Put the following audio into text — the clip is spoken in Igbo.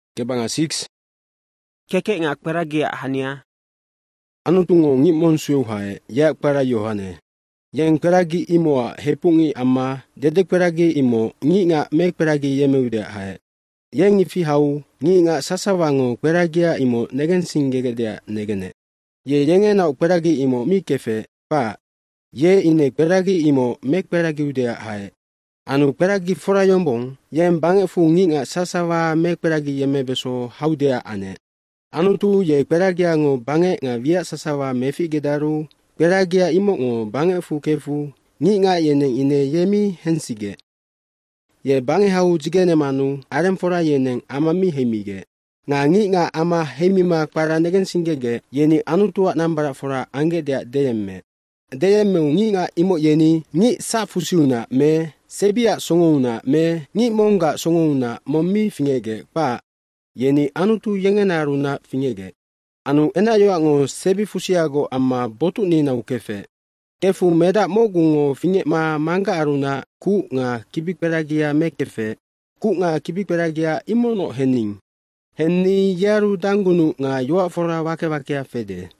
Kebanga 6. Keke nga akperagi hania. Anu tungo ngi monsuyo hae ya akpera Yohane. Yang peragi imo hepungi ama dede peragi imo ngi nga me peragi yemeude hae. Yang ifi hau ngi nga sasawango peragia imo negen singegedea negene. Ye yenge na peragi imo mi kefe pa. Ye ine peragi imo me peragi udea hae. Anu peragi fora yombong yen bange fu ngi nga sasawa me peragi yeme beso haudea ane. Anu tu ye peragia ngo bange nga via sasawa mefi gedaru. Peragia imo ngo bange fu kefu ngi nga yeneng ine yemi hensige. Ye bange hau jigene manu arem fora yeneng amami hemige. Nga ngi nga ama hemima para negen singege yeni anu tua nambara fora ange dea deyemme. Deyemme ngi nga imo yeni ngi sa fusiuna me sebia songouna me ngi monga songouna mommi fingege pa. Yeni anu tu yengenaruna fingege. Anu enayo ngo sebi fusiago ama botu nina ukefe. Kefu meda mogungo finge ma manga aruna ku nga kibikperagia mekefe. Ku nga kibikperagia imono hening. Henni yaru dangunu nga yoa fora wake wakea fede.